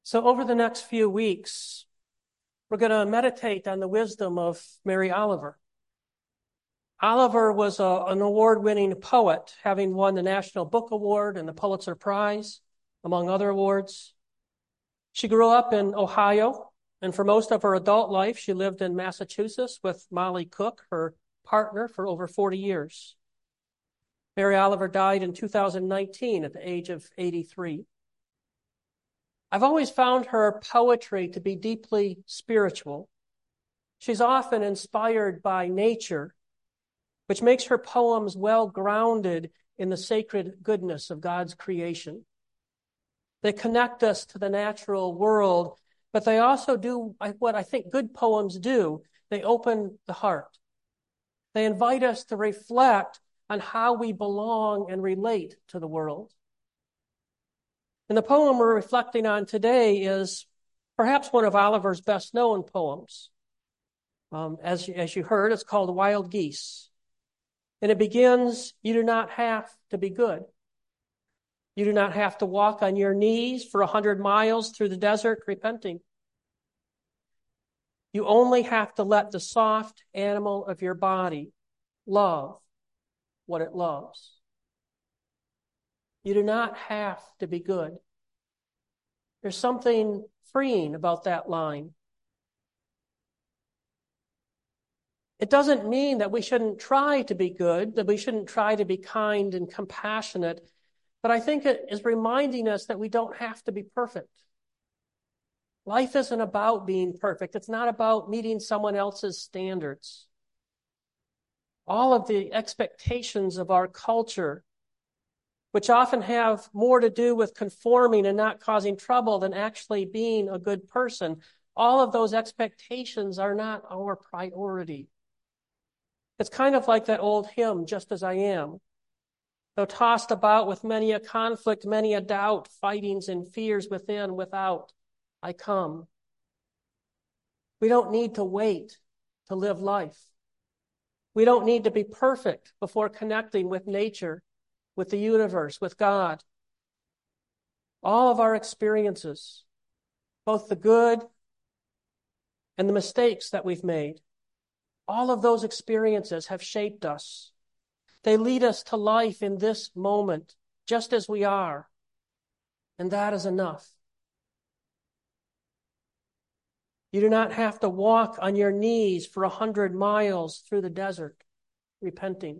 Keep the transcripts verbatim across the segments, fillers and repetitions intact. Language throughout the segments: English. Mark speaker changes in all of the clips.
Speaker 1: So over the next few weeks, we're going to meditate on the wisdom of Mary Oliver. Oliver was a, an award-winning poet, having won the National Book Award and the Pulitzer Prize, among other awards. She grew up in Ohio, and for most of her adult life, she lived in Massachusetts with Molly Cook, her partner, for over forty years. Mary Oliver died in two thousand nineteen at the age of eighty-three. I've always found her poetry to be deeply spiritual. She's often inspired by nature, which makes her poems well grounded in the sacred goodness of God's creation. They connect us to the natural world, but they also do what I think good poems do. They open the heart. They invite us to reflect on how we belong and relate to the world. And the poem we're reflecting on today is perhaps one of Oliver's best-known poems. Um, as, as you heard, it's called Wild Geese. And it begins, "You do not have to be good. You do not have to walk on your knees for a hundred miles through the desert repenting. You only have to let the soft animal of your body love what it loves. You do not have to be good." There's something freeing about that line. It doesn't mean that we shouldn't try to be good, that we shouldn't try to be kind and compassionate, but I think it is reminding us that we don't have to be perfect. Life isn't about being perfect. It's not about meeting someone else's standards. All of the expectations of our culture, which often have more to do with conforming and not causing trouble than actually being a good person, all of those expectations are not our priority. It's kind of like that old hymn, "Just as I Am." Though tossed about with many a conflict, many a doubt, fightings and fears within, without, I come. We don't need to wait to live life. We don't need to be perfect before connecting with nature, with the universe, with God. All of our experiences, both the good and the mistakes that we've made, all of those experiences have shaped us. They lead us to life in this moment, just as we are. And that is enough. You do not have to walk on your knees for a hundred miles through the desert, repenting.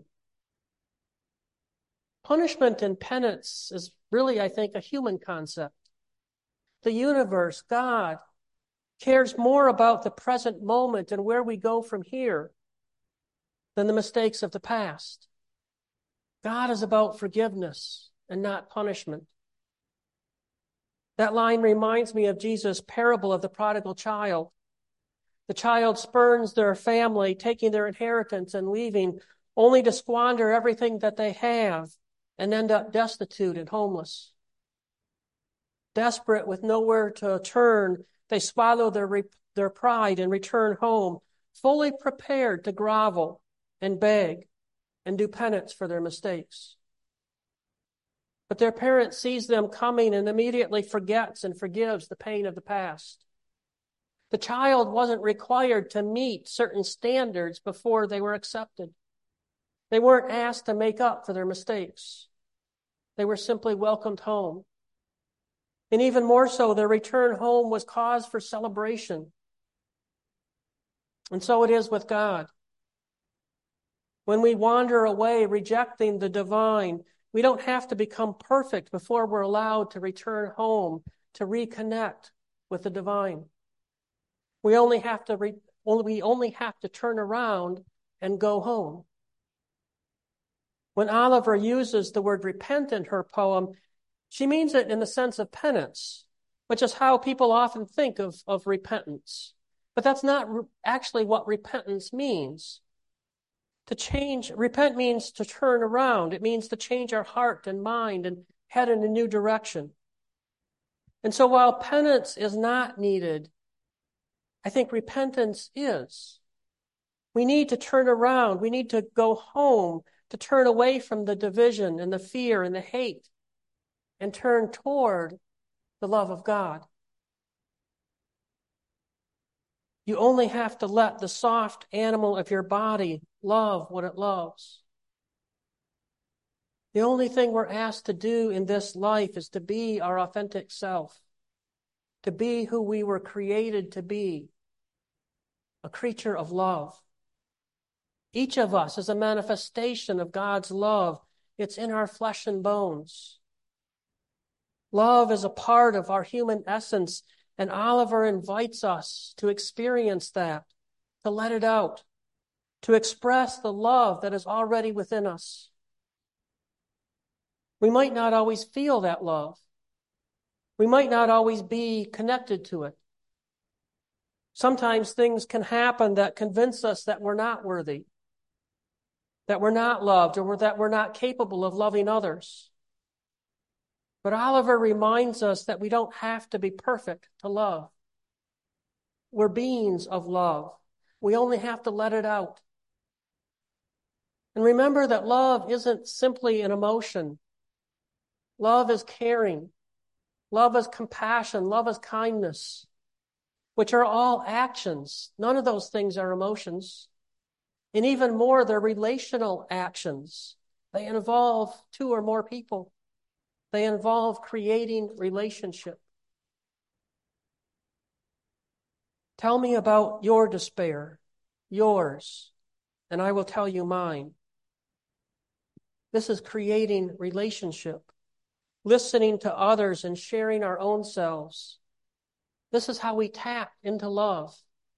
Speaker 1: Punishment and penance is really, I think, a human concept. The universe, God, cares more about the present moment and where we go from here than the mistakes of the past. God is about forgiveness and not punishment. That line reminds me of Jesus' parable of the prodigal child. The child spurns their family, taking their inheritance and leaving, only to squander everything that they have and end up destitute and homeless. Desperate with nowhere to turn, they swallow their, re- their pride and return home, fully prepared to grovel and beg and do penance for their mistakes. But their parent sees them coming and immediately forgets and forgives the pain of the past. The child wasn't required to meet certain standards before they were accepted. They weren't asked to make up for their mistakes. They were simply welcomed home. And even more so, their return home was cause for celebration. And so it is with God. When we wander away, rejecting the divine, we don't have to become perfect before we're allowed to return home, to reconnect with the divine. We only have to re- we only have to turn around and go home. When Oliver uses the word repent in her poem, she means it in the sense of penance, which is how people often think of, of repentance. But that's not re- actually what repentance means. To change, repent means to turn around. It means to change our heart and mind and head in a new direction. And so while penance is not needed, I think repentance is. We need to turn around. We need to go home, to turn away from the division and the fear and the hate and turn toward the love of God. You only have to let the soft animal of your body love what it loves. The only thing we're asked to do in this life is to be our authentic self, to be who we were created to be, a creature of love. Each of us is a manifestation of God's love. It's in our flesh and bones. Love is a part of our human essence, and Oliver invites us to experience that, to let it out, to express the love that is already within us. We might not always feel that love. We might not always be connected to it. Sometimes things can happen that convince us that we're not worthy, that we're not loved, or that we're not capable of loving others. But Oliver reminds us that we don't have to be perfect to love. We're beings of love. We only have to let it out. And remember that love isn't simply an emotion. Love is caring. Love is compassion. Love is kindness, which are all actions. None of those things are emotions. And even more, they're relational actions. They involve two or more people. They involve creating relationship. Tell me about your despair, yours, and I will tell you mine. This is creating relationship, listening to others and sharing our own selves. This is how we tap into love.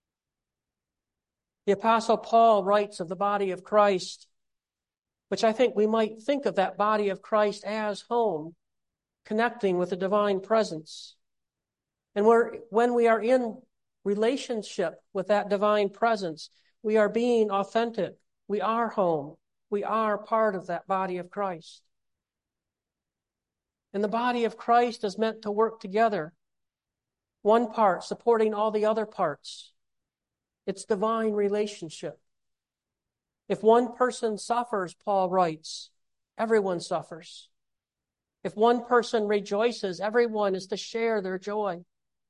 Speaker 1: The Apostle Paul writes of the body of Christ, which I think we might think of that body of Christ as home, connecting with the divine presence. And we're, when we are in relationship with that divine presence, we are being authentic. We are home. We are part of that body of Christ. And the body of Christ is meant to work together, one part supporting all the other parts. It's divine relationship. If one person suffers, Paul writes, everyone suffers. If one person rejoices, everyone is to share their joy.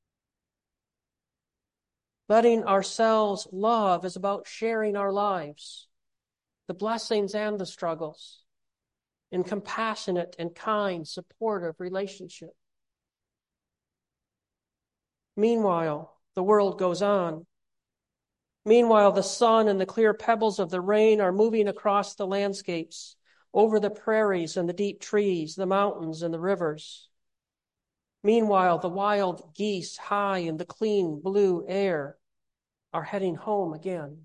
Speaker 1: Letting ourselves love is about sharing our lives, the blessings and the struggles, in compassionate and kind, supportive relationship. Meanwhile, the world goes on. Meanwhile, the sun and the clear pebbles of the rain are moving across the landscapes, over the prairies and the deep trees, the mountains and the rivers. Meanwhile, the wild geese high in the clean blue air are heading home again.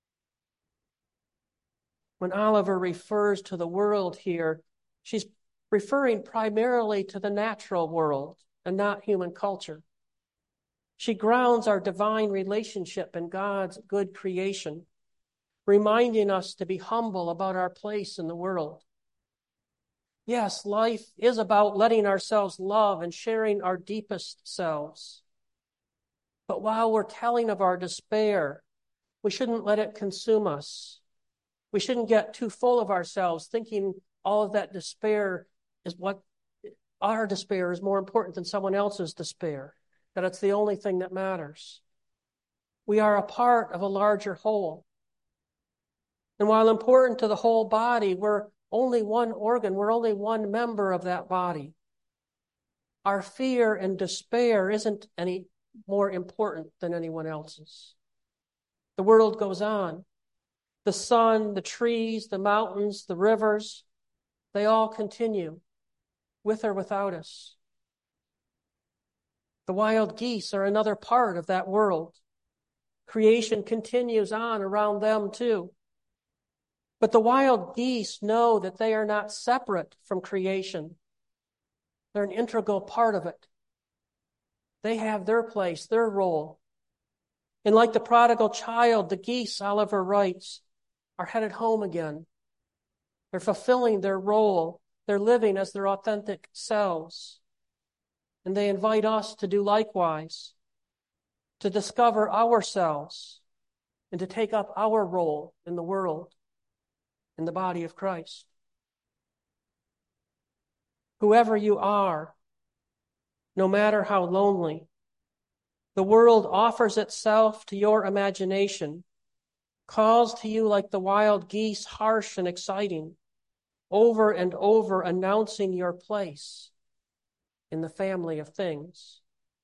Speaker 1: When Oliver refers to the world here, she's referring primarily to the natural world and not human culture. She grounds our divine relationship in God's good creation, reminding us to be humble about our place in the world. Yes, life is about letting ourselves love and sharing our deepest selves. But while we're telling of our despair, we shouldn't let it consume us. We shouldn't get too full of ourselves, thinking all of that despair is what our despair is more important than someone else's despair, that it's the only thing that matters. We are a part of a larger whole. And while important to the whole body, we're only one organ. We're only one member of that body. Our fear and despair isn't any more important than anyone else's. The world goes on. The sun, the trees, the mountains, the rivers, they all continue, with or without us. The wild geese are another part of that world. Creation continues on around them too. But the wild geese know that they are not separate from creation. They're an integral part of it. They have their place, their role. And like the prodigal child, the geese, Oliver writes, are headed home again. They're fulfilling their role. They're living as their authentic selves. And they invite us to do likewise, to discover ourselves and to take up our role in the world, in the body of Christ. Whoever you are, no matter how lonely, The world offers itself to your imagination, calls to you like the wild geese, harsh and exciting, over and over announcing your place in the family of things.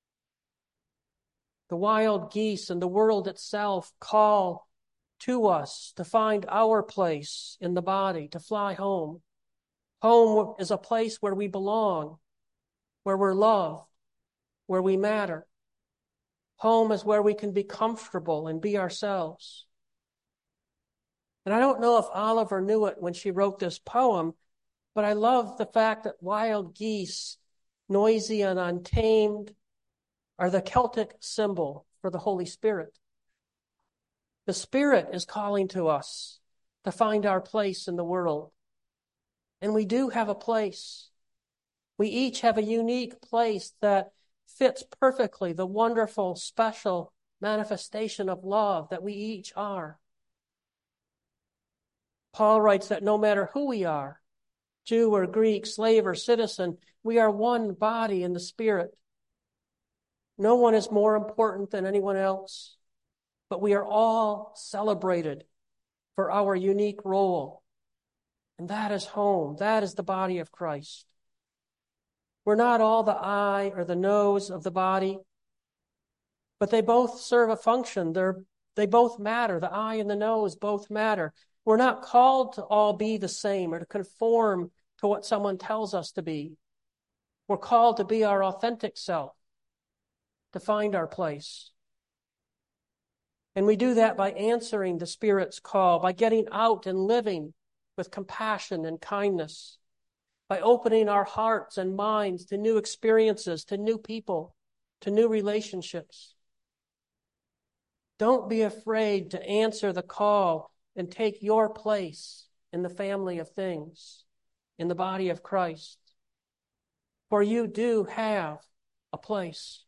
Speaker 1: The wild geese and the world itself call to us to find our place in the body, to fly home. Home is a place where we belong, where we're loved, where we matter. Home is where we can be comfortable and be ourselves. And I don't know if Oliver knew it when she wrote this poem, but I love the fact that wild geese, noisy and untamed, are the Celtic symbol for the Holy Spirit. The Spirit is calling to us to find our place in the world. And we do have a place. We each have a unique place that fits perfectly the wonderful, special manifestation of love that we each are. Paul writes that no matter who we are, Jew or Greek, slave or citizen, we are one body in the Spirit. No one is more important than anyone else, but we are all celebrated for our unique role. And that is home. That is the body of Christ. We're not all the eye or the nose of the body, but they both serve a function. They're, they both matter. The eye and the nose both matter. We're not called to all be the same or to conform to what someone tells us to be. We're called to be our authentic self, to find our place. And we do that by answering the Spirit's call, by getting out and living with compassion and kindness, by opening our hearts and minds to new experiences, to new people, to new relationships. Don't be afraid to answer the call and take your place in the family of things, in the body of Christ. For you do have a place.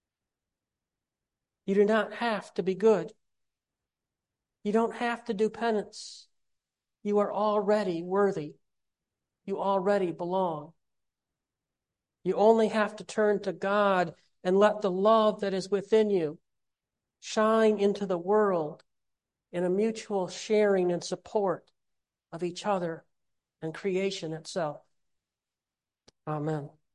Speaker 1: You do not have to be good. You don't have to do penance. You are already worthy. You already belong. You only have to turn to God and let the love that is within you shine into the world in a mutual sharing and support of each other and creation itself. Amen.